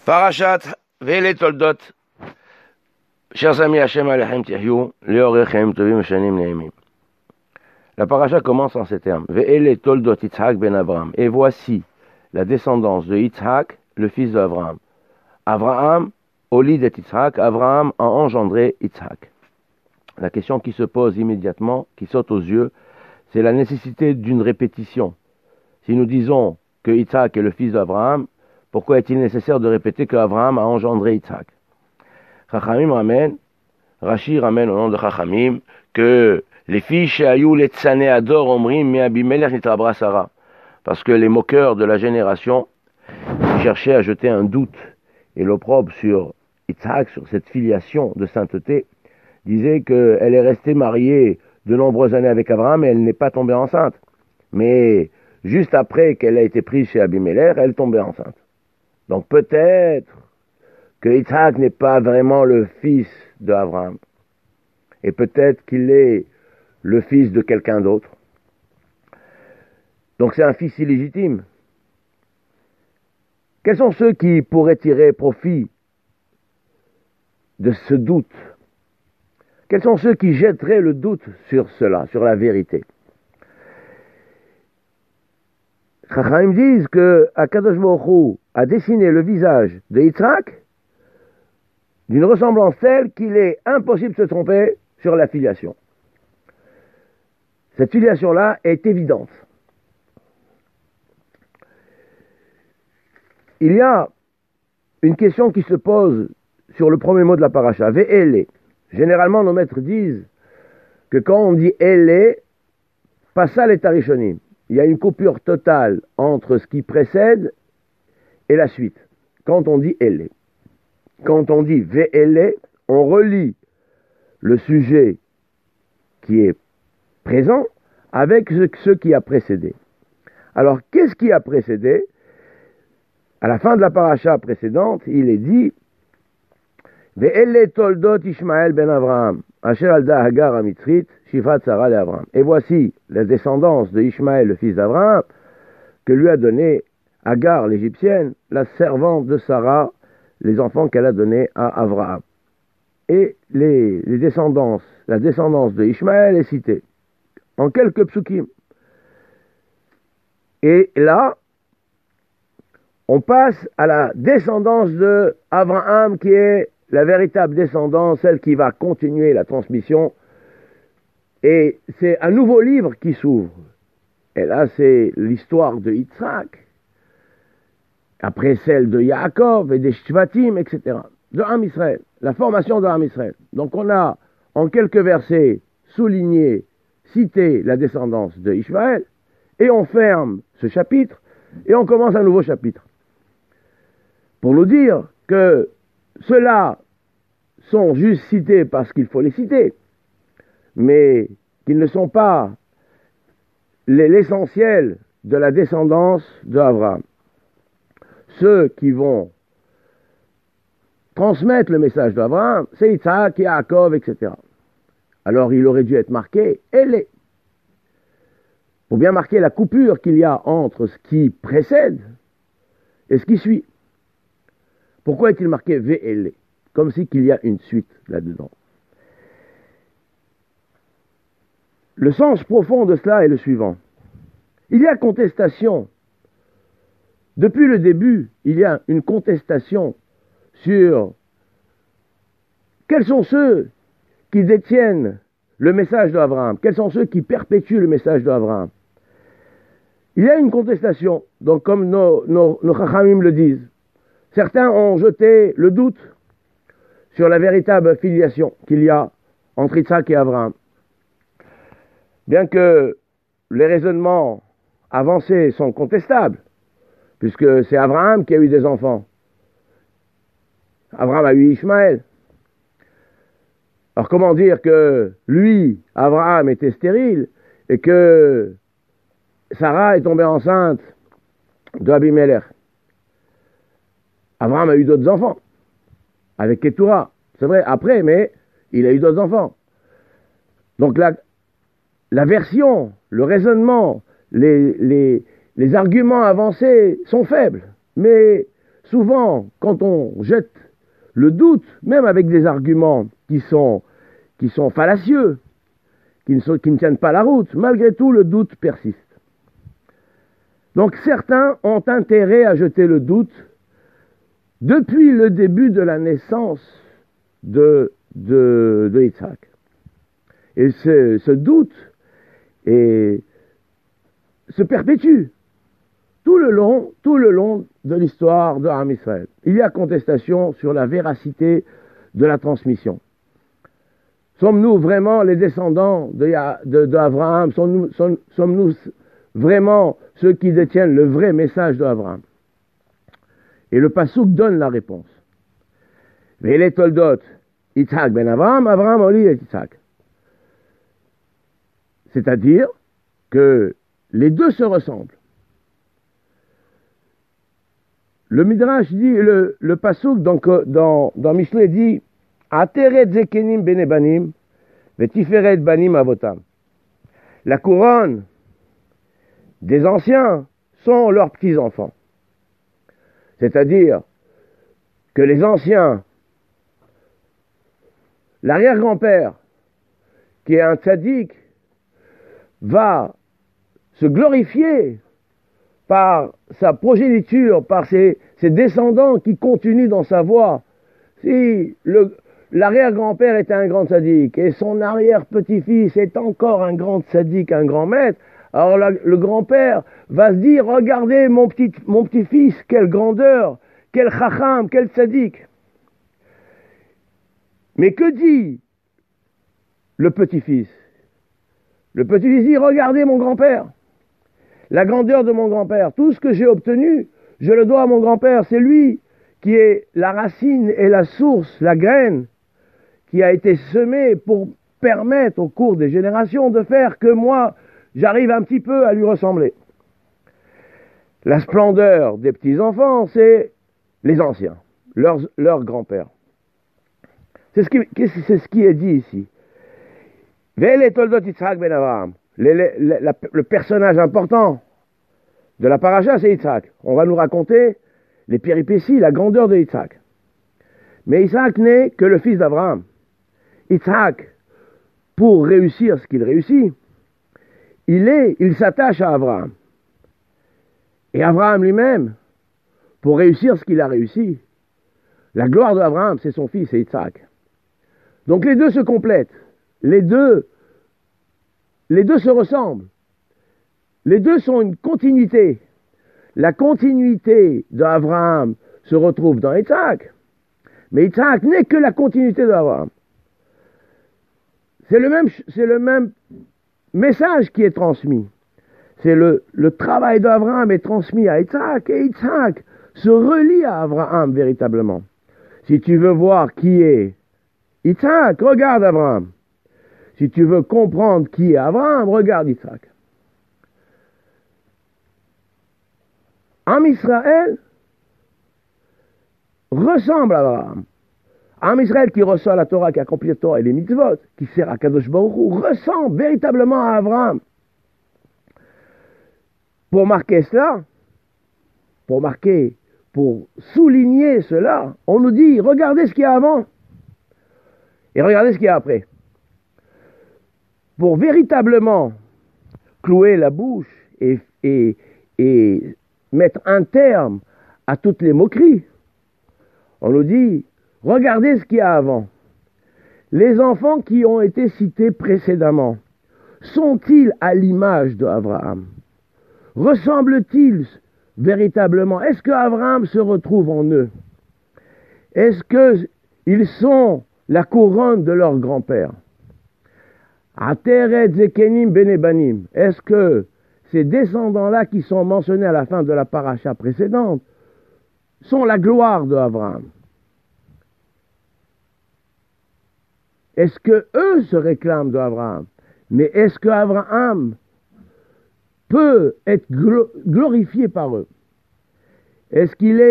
Parashat Ve'ele Toldot. Chers amis, Hashem Alechem Tihyou, Leorechem Tovim Shanim Neimim. La parasha commence en ces termes. Ve'ele Toldot Yitzhak ben Abraham. Et voici la descendance de Yitzhak, le fils d'Abraham. Abraham, au lit de Yitzhak, Abraham a engendré Yitzhak. La question qui se pose immédiatement, qui saute aux yeux, c'est la nécessité d'une répétition. Si nous disons que Yitzhak est le fils d'Abraham, pourquoi est-il nécessaire de répéter qu'Abraham a engendré Yitzhak? Chachamim ramène, Rashi ramène au nom de Chachamim, que les filles chez Ayou les Tsané Ador Omrim mi Abimelech nitrabra Sarah. Parce que les moqueurs de la génération cherchaient à jeter un doute et l'opprobre sur Yitzhak, sur cette filiation de sainteté, disaient qu'elle est restée mariée de nombreuses années avec Abraham et elle n'est pas tombée enceinte. Mais juste après qu'elle a été prise chez Abimelech, elle tombait enceinte. Donc peut-être que Yitzhak n'est pas vraiment le fils d'Abraham. Et peut-être qu'il est le fils de quelqu'un d'autre. Donc c'est un fils illégitime. Quels sont ceux qui pourraient tirer profit de ce doute? Quels sont ceux qui jetteraient le doute sur cela, sur la vérité? Chachamim disent que Akadosh Baruch Hu a dessiné le visage de Yitzhak d'une ressemblance telle qu'il est impossible de se tromper sur la filiation. Cette filiation-là est évidente. Il y a une question qui se pose sur le premier mot de la paracha, Ve'ele. Généralement, nos maîtres disent que quand on dit Ele, Passal et Tarishonim, il y a une coupure totale entre ce qui précède et la suite. Quand on dit Ele. Quand on dit Ve'ele, on relie le sujet qui est présent avec ce qui a précédé. Alors, qu'est-ce qui a précédé? À la fin de la paracha précédente, il est dit Ve'ele toldot Ishmael ben Avraham, asher alda Hagar Amitzrit, shifrat Sarah le Avraham. Et voici la descendance de Ishmael, le fils d'Avraham, que lui a donné Hagar, l'égyptienne, la servante de Sarah, les enfants qu'elle a donnés à Avraham. Et la descendance de Ishmael est citée en quelques psukim. Et là, on passe à la descendance de Avraham, qui est la véritable descendance, celle qui va continuer la transmission. Et c'est un nouveau livre qui s'ouvre. Et là, c'est l'histoire de Yitzhak, après celle de Yaakov et des Shvatim, etc. De Am Israël, la formation de Am Israël. Donc on a, en quelques versets, souligné, cité la descendance de Ishmaël, et on ferme ce chapitre, et on commence un nouveau chapitre. Pour nous dire que ceux-là sont juste cités parce qu'il faut les citer, mais qu'ils ne sont pas l'essentiel de la descendance d'Abraham. Ceux qui vont transmettre le message d'Abraham, c'est Yitzhak, Yaakov, etc. Alors il aurait dû être marqué « Ele », pour bien marquer la coupure qu'il y a entre ce qui précède et ce qui suit. Pourquoi est-il marqué « Ve'ele » comme si qu'il y a une suite là-dedans? Le sens profond de cela est le suivant. Il y a contestation. Depuis le début, il y a une contestation sur quels sont ceux qui détiennent le message d'Abraham, quels sont ceux qui perpétuent le message d'Abraham. Il y a une contestation, donc comme nos chachamim le disent. Certains ont jeté le doute sur la véritable filiation qu'il y a entre Yitzhak et Abraham. Bien que les raisonnements avancés sont contestables, puisque c'est Abraham qui a eu des enfants. Abraham a eu Ishmaël. Alors comment dire que lui, Abraham, était stérile et que Sarah est tombée enceinte d'Abimelech? Abraham a eu d'autres enfants, avec Keturah. C'est vrai, après, mais il a eu d'autres enfants. Donc la version, le raisonnement, les arguments avancés sont faibles. Mais souvent, quand on jette le doute, même avec des arguments qui sont fallacieux, qui ne tiennent pas la route, malgré tout, le doute persiste. Donc certains ont intérêt à jeter le doute depuis le début de la naissance de Yitzhak. Et ce doute se perpétue tout le long de l'histoire de Am Israël. Il y a contestation sur la véracité de la transmission. Sommes-nous vraiment les descendants d'Abraham? Sommes-nous vraiment ceux qui détiennent le vrai message d'Abraham? Et le Passouk donne la réponse. Ve'ele toldot Yitzhak ben Abraham, Abraham oli et Yitzhak. C'est-à-dire que les deux se ressemblent. Le Midrash dit, le Passouk dans Mishlei dit Ateret zekenim bene banim vetiferet banim avotam. La couronne des anciens sont leurs petits-enfants. C'est-à-dire que les anciens, l'arrière-grand-père, qui est un tzaddik, va se glorifier par sa progéniture, par ses descendants qui continuent dans sa voie. Si l'arrière-grand-père était un grand tzaddik et son arrière-petit-fils est encore un grand tzaddik, un grand maître, alors le grand-père va se dire, regardez mon petit-fils, quelle grandeur, quel chacham, quel tzaddik. Mais que dit le petit-fils? Le petit-fils dit, regardez mon grand-père, la grandeur de mon grand-père, tout ce que j'ai obtenu, je le dois à mon grand-père, c'est lui qui est la racine et la source, la graine, qui a été semée pour permettre au cours des générations de faire que moi, j'arrive un petit peu à lui ressembler. La splendeur des petits-enfants, c'est les anciens, leur grand-père. C'est ce qui est dit ici. Ve'ele toldot Yitzhak ben Abraham. Le personnage important de la paracha, c'est Yitzhak. On va nous raconter les péripéties, la grandeur de Yitzhak. Mais Yitzhak n'est que le fils d'Abraham. Yitzhak, pour réussir ce qu'il réussit, il s'attache à Abraham. Et Abraham lui-même, pour réussir ce qu'il a réussi, la gloire d'Abraham, c'est son fils, c'est Yitzhak. Donc les deux se complètent. Les deux se ressemblent. Les deux sont une continuité. La continuité d'Abraham se retrouve dans Yitzhak. Mais Yitzhak n'est que la continuité d'Abraham. C'est le même message qui est transmis. C'est le travail d'Abraham est transmis à Yitzhak, et Yitzhak se relie à Abraham véritablement. Si tu veux voir qui est Yitzhak, regarde Abraham. Si tu veux comprendre qui est Abraham, regarde Yitzhak. Am Israël ressemble à Abraham. Am Israël qui reçoit la Torah, qui accomplit la Torah et les mitzvot, qui sert à Kadosh Baruch Hu, ressemble véritablement à Abraham. Pour marquer cela, pour souligner cela, on nous dit, regardez ce qu'il y a avant et regardez ce qu'il y a après. Pour véritablement clouer la bouche et mettre un terme à toutes les moqueries, on nous dit, regardez ce qu'il y a avant. Les enfants qui ont été cités précédemment, sont-ils à l'image d'Abraham? Ressemblent-ils véritablement? Est-ce qu'Abraham se retrouve en eux? Est-ce qu'ils sont la couronne de leur grand-père? Ateret zekenim bene banim. Est-ce que ces descendants-là qui sont mentionnés à la fin de la paracha précédente sont la gloire d'Abraham? Est-ce que eux se réclament d'Abraham? Mais est-ce qu'Abraham peut être glorifié par eux? Il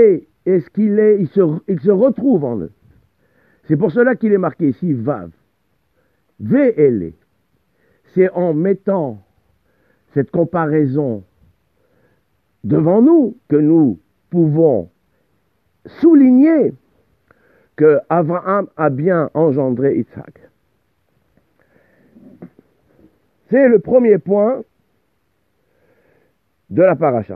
se retrouve en eux. C'est pour cela qu'il est marqué ici Vav. Ve'ele. C'est en mettant cette comparaison devant nous que nous pouvons souligner que Abraham a bien engendré Yitzhak. C'est le premier point de la paracha.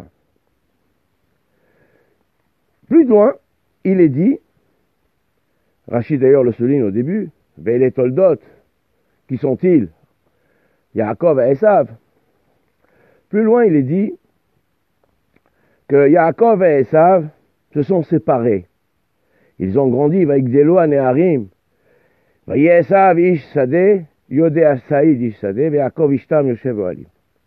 Plus loin, il est dit, Rachid d'ailleurs le souligne au début, Ve'ele Toldot, qui sont-ils? Yaakov et Esav. Plus loin, il est dit que Yaakov et Esav se sont séparés. Ils ont grandi, Vaïgdelo Neharim, Vaïe Esav Ish Sadeh, Yodea Saïd Ish Sadeh, Yaakov Ishtam Yoshev Ohalim.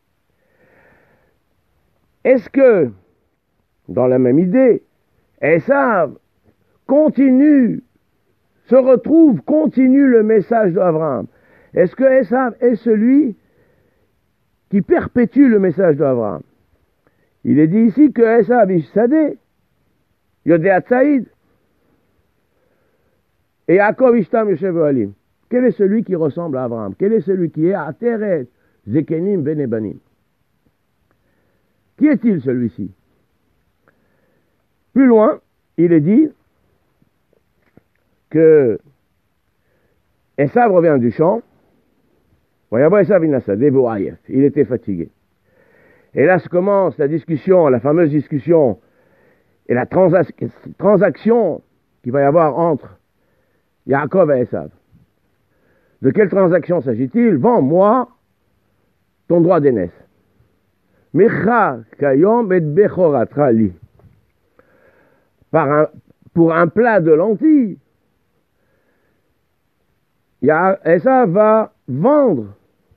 Est-ce que, dans la même idée, Esav continue le message d'Abraham? Est-ce que Esav est celui qui perpétue le message d'Abraham? Il est dit ici que Esav Ish Sadeh, Yodea Saïd, et Yaakov Ishtam Yoshev Ohalim. Quel est celui qui ressemble à Abraham? Quel est celui qui est Ateret Zekenim Benebanim? Qui est-il celui-ci? Plus loin, il est dit que Esav revient du champ. Il était fatigué. Et là se commence la discussion, la fameuse discussion et la transaction qu'il va y avoir entre Yaakov et Esav. De quelle transaction s'agit-il? Vends-moi ton droit d'aînesse. Mecha kayom et bechoratra li. Pour un plat de lentilles, Esav va vendre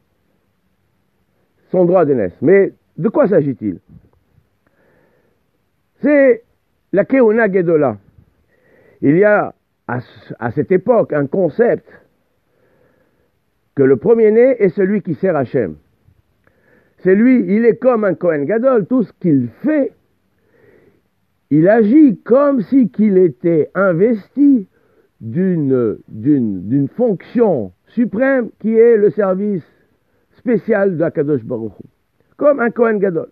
son droit d'aînesse. Mais de quoi s'agit-il? C'est la Keuna Gedola. Il y a à cette époque un concept que le premier-né est celui qui sert Hachem. C'est lui, il est comme un Kohen Gadol, tout ce qu'il fait, il agit comme si qu'il était investi d'une fonction suprême qui est le service spécial de Akadosh Baruch Hu, comme un Kohen Gadol.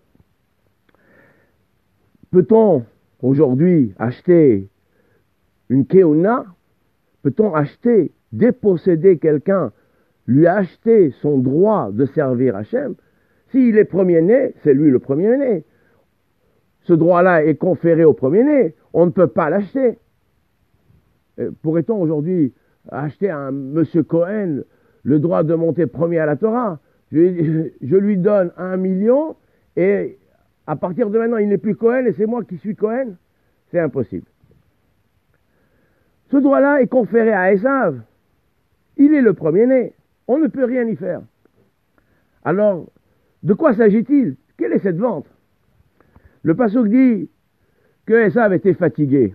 Peut-on aujourd'hui acheter une Keuna? Peut-on acheter, déposséder quelqu'un, lui acheter son droit de servir Hachem? S'il est premier-né, c'est lui le premier-né. Ce droit-là est conféré au premier-né. On ne peut pas l'acheter. Pourrait-on aujourd'hui acheter à un monsieur Cohen le droit de monter premier à la Torah? Je lui donne 1 million et à partir de maintenant, il n'est plus Cohen et c'est moi qui suis Cohen? C'est impossible. Ce droit-là est conféré à Esav. Il est le premier-né. On ne peut rien y faire. Alors, de quoi s'agit-il? Quelle est cette vente? Le pasuk dit que Esav était fatigué.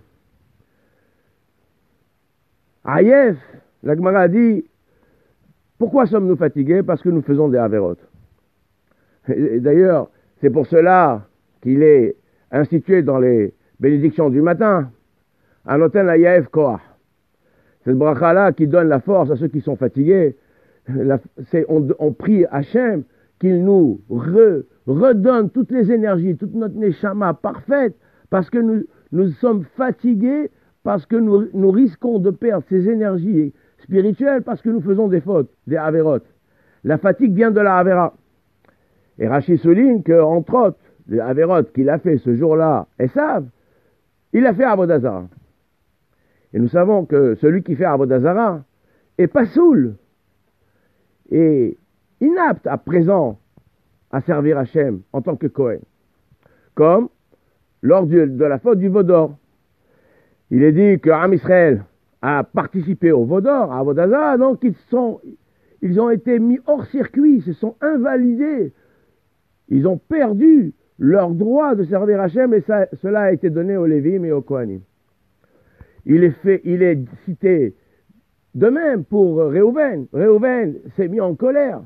Ayef, la Gemara dit, pourquoi sommes-nous fatigués? Parce que nous faisons des avérotes. Et d'ailleurs, c'est pour cela qu'il est institué dans les bénédictions du matin, un hôtel Ayef Koach. Cette bracha-là qui donne la force à ceux qui sont fatigués, on prie Hachem qu'il nous redonne toutes les énergies, toute notre neshama parfaite, parce que nous sommes fatigués, parce que nous risquons de perdre ces énergies spirituelles, parce que nous faisons des fautes, des avérotes. La fatigue vient de la avera. Et Rachid souligne qu'entre autres, les avérotes qu'il a fait ce jour-là, Esav, il a fait Avodah Zara. Et nous savons que celui qui fait Avodah Zara est pas saoul et inapte à présent à servir Hachem en tant que Kohen. Comme lors de la faute du Vaudor. Il est dit que Am Israël a participé au Vaudor, à Avodah Zara, donc ils ont été mis hors circuit, ils se sont invalidés. Ils ont perdu leur droit de servir Hachem et cela a été donné aux Lévim et aux Kohanim. Il est cité de même pour Réhouven. Réhouven s'est mis en colère.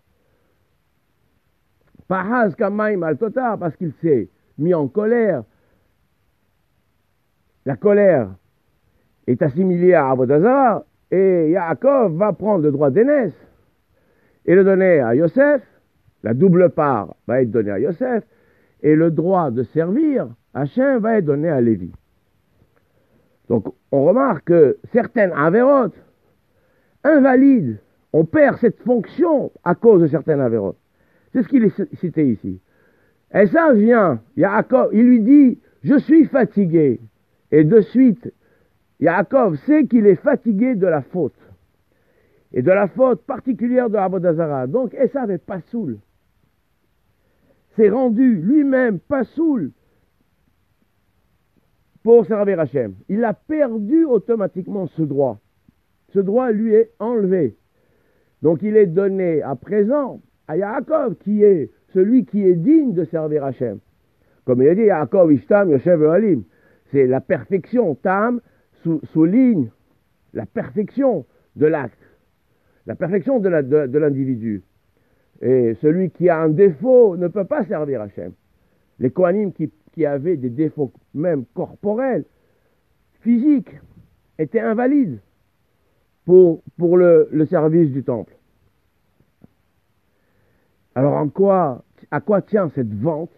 Pahaz Kamaim al Totar, parce qu'il s'est mis en colère. La colère est assimilée à Avodah Zara et Yaakov va prendre le droit d'aînesse et le donner à Yosef. La double part va être donnée à Yosef et le droit de servir Hachem va être donné à Lévi. Donc, on remarque que certaines avérotes invalident, on perd cette fonction à cause de certaines avérotes. C'est ce qu'il est cité ici. Et ça vient, Yaakov, il lui dit, je suis fatigué. Et de suite, Yaakov sait qu'il est fatigué de la faute. Et de la faute particulière de Avodah Zarah. Donc, Esav est pas saoul. C'est rendu lui-même pas saoul pour servir Hachem. Il a perdu automatiquement ce droit. Ce droit lui est enlevé. Donc, il est donné à présent à Yaakov, qui est celui qui est digne de servir Hachem. Comme il a dit, Yaakov Ishtam Yoshev Ohalim. C'est la perfection. Tam souligne la perfection de l'acte, la perfection de l'individu. Et celui qui a un défaut ne peut pas servir Hachem. Les Kohanim qui avaient des défauts même corporels, physiques, étaient invalides pour le service du temple. Alors à quoi tient cette vente?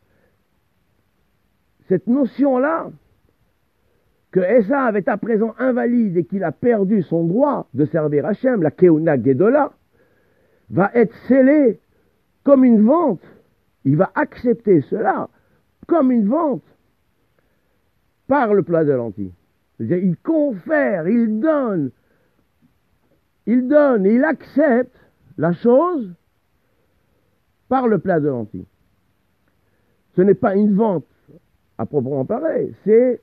Cette notion-là, que Esav est à présent invalide et qu'il a perdu son droit de servir Hachem, la Keuna Gedola, va être scellée comme une vente. Il va accepter cela comme une vente par le plat de lentilles. C'est-à-dire, il confère, il donne, il accepte la chose par le plat de lentilles. Ce n'est pas une vente à proprement parler, c'est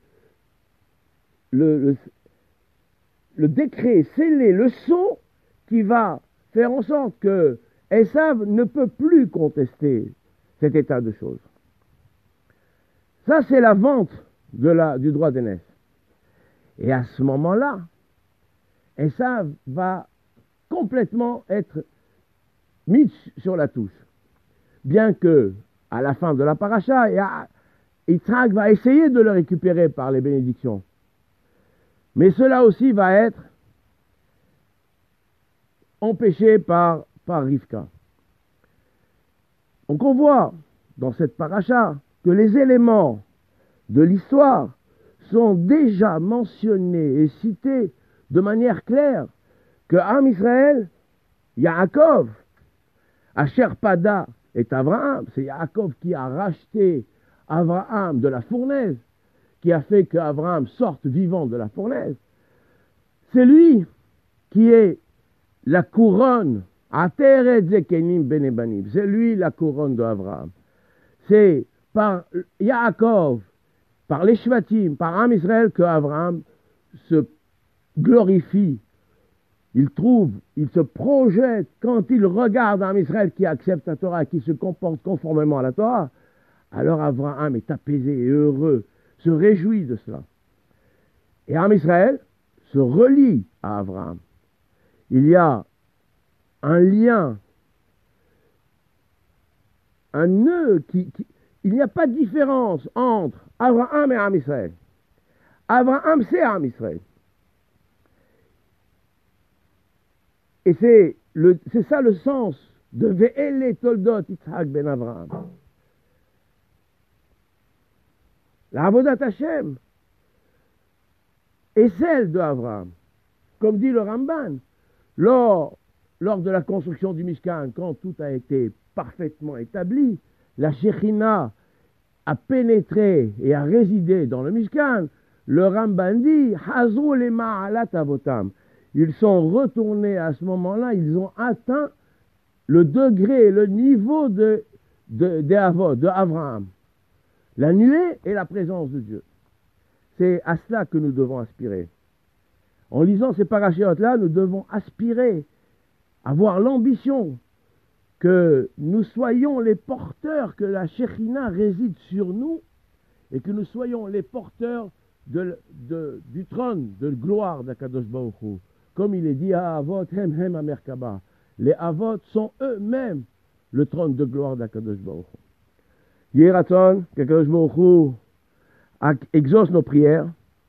le décret scellé, le sceau qui va faire en sorte que Esav ne peut plus contester cet état de choses. Ça, c'est la vente du droit d'aînesse. Et à ce moment-là, Esav va complètement être mis sur la touche. Bien que, à la fin de la paracha, Yitzhak va essayer de le récupérer par les bénédictions. Mais cela aussi va être empêché par Rivka. Donc on voit dans cette paracha que les éléments de l'histoire sont déjà mentionnés et cités de manière claire que Am Israël, Yaakov, Asher Pada est Abraham, c'est Yaakov qui a racheté Abraham de la fournaise, qui a fait qu'Abraham sorte vivant de la fournaise. C'est lui qui est la couronne, Ateret Zekenim Benebanim, c'est lui la couronne d'Abraham. C'est par Yaakov, par les Shvatim, par Am Israël que Abraham se glorifie. Il se projette quand il regarde Am Israël qui accepte la Torah, qui se comporte conformément à la Torah. Alors Abraham est apaisé et heureux, se réjouit de cela. Et Am Israël se relie à Abraham. Il y a un lien, un nœud il n'y a pas de différence entre Abraham et Am Israël. Abraham, c'est Am Israël. Et c'est ça le sens de Ve'ele Toldot Yitzhak ben Abraham. La Avodat Hashem est celle de Abraham. Comme dit le Ramban, lors de la construction du Mishkan, quand tout a été parfaitement établi, la Shekhinah a pénétré et a résidé dans le Mishkan. Le Ramban dit Hazru le ma'alat avotam. Ils sont retournés à ce moment-là, ils ont atteint le degré, le niveau de Abraham. La nuée et la présence de Dieu. C'est à cela que nous devons aspirer. En lisant ces parachiotes-là, nous devons aspirer, avoir l'ambition que nous soyons les porteurs, que la Shekhinah réside sur nous, et que nous soyons les porteurs du trône de gloire d'Akadosh Baruch Hu. Comme il est dit à Avot, Hem Hem Amerkaba. Les Avot sont eux-mêmes le trône de gloire d'Akadosh Baruch Hu. Yeraton, qu'Akadosh Baruch Hu exauce nos prières,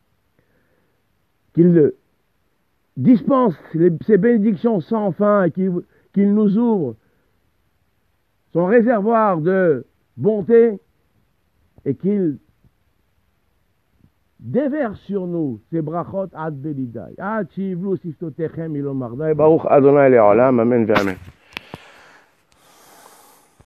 qu'il dispense ces bénédictions sans fin et qu'il nous ouvre son réservoir de bonté et qu'il déverse sur nous ces brachot ad belidai. Ad shivlu siftotechem ilomardai. Baruch Adonai Le'olam, Amen ve'Amen.